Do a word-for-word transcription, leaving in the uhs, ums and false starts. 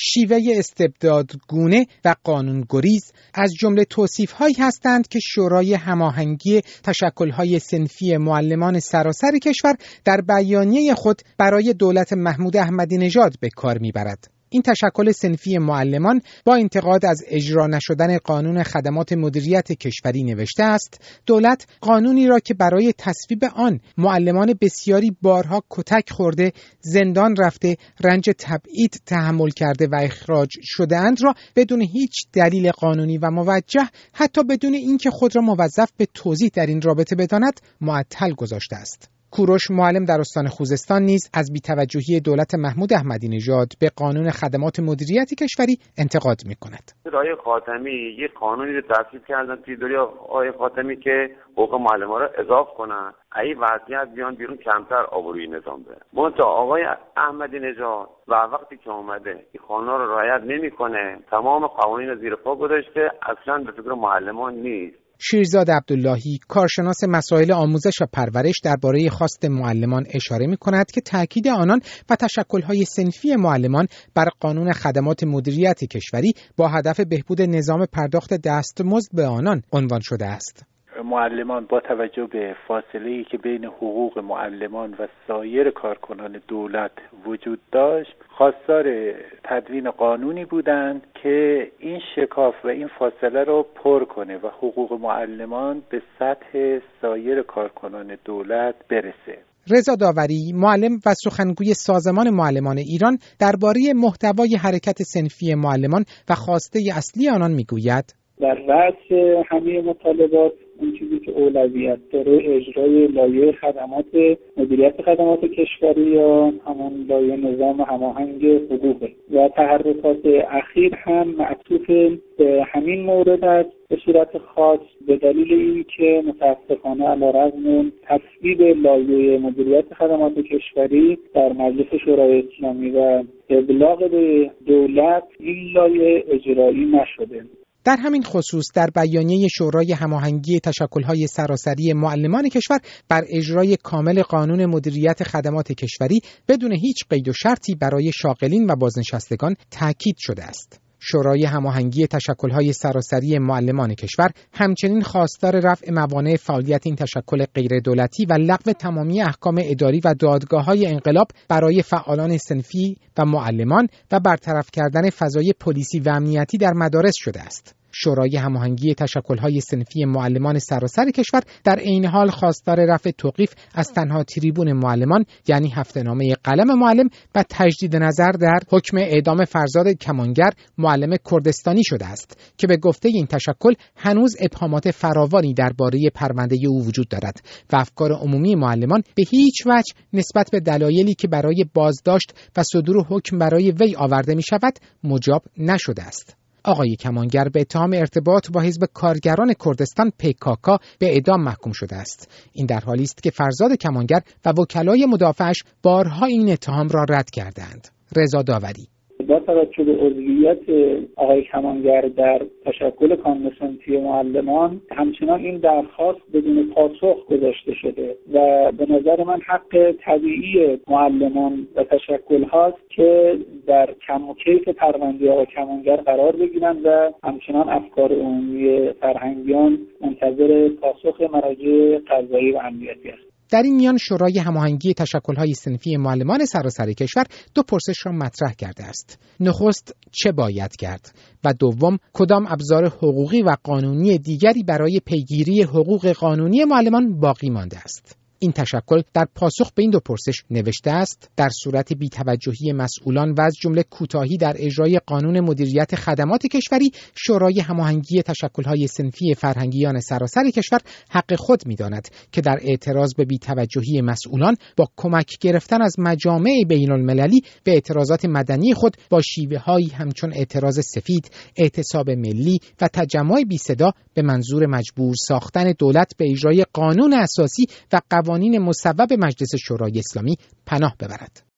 شیوه استبدادگونه و قانونگریز از جمله توصیف‌هایی هستند که شورای هماهنگی تشکل‌های صنفی معلمان سراسر کشور در بیانیه خود برای دولت محمود احمدی نژاد به کار می‌برد. این تشکل صنفی معلمان با انتقاد از اجرا نشدن قانون خدمات مدیریت کشوری نوشته است: دولت قانونی را که برای تصویب آن معلمان بسیاری بارها کتک خورده، زندان رفته، رنج تبعید تحمل کرده و اخراج شده‌اند را بدون هیچ دلیل قانونی و موجه، حتی بدون اینکه خود را موظف به توضیح در این رابطه بداند، معطل گذاشته است. کوروش معلم در استان خوزستان نیز از بی‌توجهی دولت محمود احمدی نژاد به قانون خدمات مدیریت کشوری انتقاد می‌کند. آقای خاتمی یک قانونی رو تصویب کردن توی دوره آقای خاتمی که حقوق معلمان را اضافه کنن، ای وضعیت بیان بیرون کمتر آبروی نظام بره. منتها آقای احمدی نژاد و وقتی که اومده این قانون رو رعایت نمی‌کنه، تمام قوانین رو زیر پا گذاشته، اصلاً به فکر معلمان نیست. شیرزاد عبداللهی، کارشناس مسائل آموزش و پرورش، درباره خواست معلمان اشاره می‌کند که تأکید آنان و تشکل‌های صنفی معلمان بر قانون خدمات مدیریت کشوری با هدف بهبود نظام پرداخت دستمزد به آنان عنوان شده است. معلمان با توجه به فاصله‌ای که بین حقوق معلمان و سایر کارکنان دولت وجود داشت، خواستار تدوین قانونی بودند که این شکاف و این فاصله رو پر کنه و حقوق معلمان به سطح سایر کارکنان دولت برسه. رضا داوری، معلم و سخنگوی سازمان معلمان ایران، درباره محتوای حرکت صنفی معلمان و خواسته اصلی آنان میگوید: در رأس همه مطالبات اون چیزی که اولویت داره اجرای لایحه خدمات مدیریت خدمات کشوری یا همون لایحه نظام هماهنگ حقوقه و تحرکات اخیر هم معطوف به همین مورد است، به صورت خاص به دلیل اینکه متاسفانه علیرغم تصویب لایحه مدیریت خدمات کشوری در مجلس شورای اسلامی و ابلاغ به دولت این لایحه اجرایی نشده. در همین خصوص در بیانیه شورای هماهنگی تشکل‌های سراسری معلمان کشور بر اجرای کامل قانون مدیریت خدمات کشوری بدون هیچ قید و شرطی برای شاغلین و بازنشستگان تاکید شده است. شورای هماهنگی تشکل‌های سراسری معلمان کشور همچنین خواستار رفع موانع فعالیت این تشکل غیردولتی و لغو تمامی احکام اداری و دادگاه‌های انقلاب برای فعالان صنفی و معلمان و برطرف کردن فضای پلیسی و امنیتی در مدارس شده است. شورای هماهنگی تشکل‌های صنفی معلمان سراسر کشور در عین حال خواستار رفع توقیف از تنها تریبون معلمان، یعنی هفته‌نامه قلم معلم، و تجدید نظر در حکم اعدام فرزاد کمانگر، معلم کردستانی شده است که به گفته این تشکل هنوز ابهامات فراوانی درباره پرونده او وجود دارد و افکار عمومی معلمان به هیچ وجه نسبت به دلایلی که برای بازداشت و صدور حکم برای وی آورده می شود مجاب نشده است. آقای کمانگر به اتهام ارتباط با حزب کارگران کردستان پی کا کا به اعدام محکوم شده است. این در حالی است که فرزاد کمانگر و وکلای مدافعش بارها این اتهام را رد کردند. رضا داوری: با توجه به عضویت آقای کمانگر در تشکل کانون صنفی معلمان همچنان این درخواست بدون پاسخ گذاشته شده و به نظر من حق طبیعی معلمان و تشکل هاست که در کم و کیف پرونده آقای کمانگر قرار بگیرند و همچنان افکار عمومی فرهنگیان منتظر پاسخ مراجع قضایی و امنیتی است. در این میان شورای هماهنگی تشکل‌های صنفی معلمان سراسر کشور دو پرسش را مطرح کرده است. نخست، چه باید کرد؟ و دوم، کدام ابزار حقوقی و قانونی دیگری برای پیگیری حقوق قانونی معلمان باقی مانده است؟ این تشکل در پاسخ به این دو پرسش نوشته است: در صورت بی‌توجهی مسئولان و از جمله کوتاهی در اجرای قانون مدیریت خدمات کشوری، شورای هماهنگی تشکل‌های صنفی فرهنگیان سراسر کشور حق خود می‌داند که در اعتراض به بی‌توجهی مسئولان با کمک گرفتن از مجامع بین‌المللی به اعتراضات مدنی خود با شیوه‌هایی همچون اعتراض سفید، اعتصاب ملی و تجمع بی‌صدا به منظور مجبور ساختن دولت به اجرای قانون اساسی و قوانین مصوب مجلس شورای اسلامی پناه ببرد.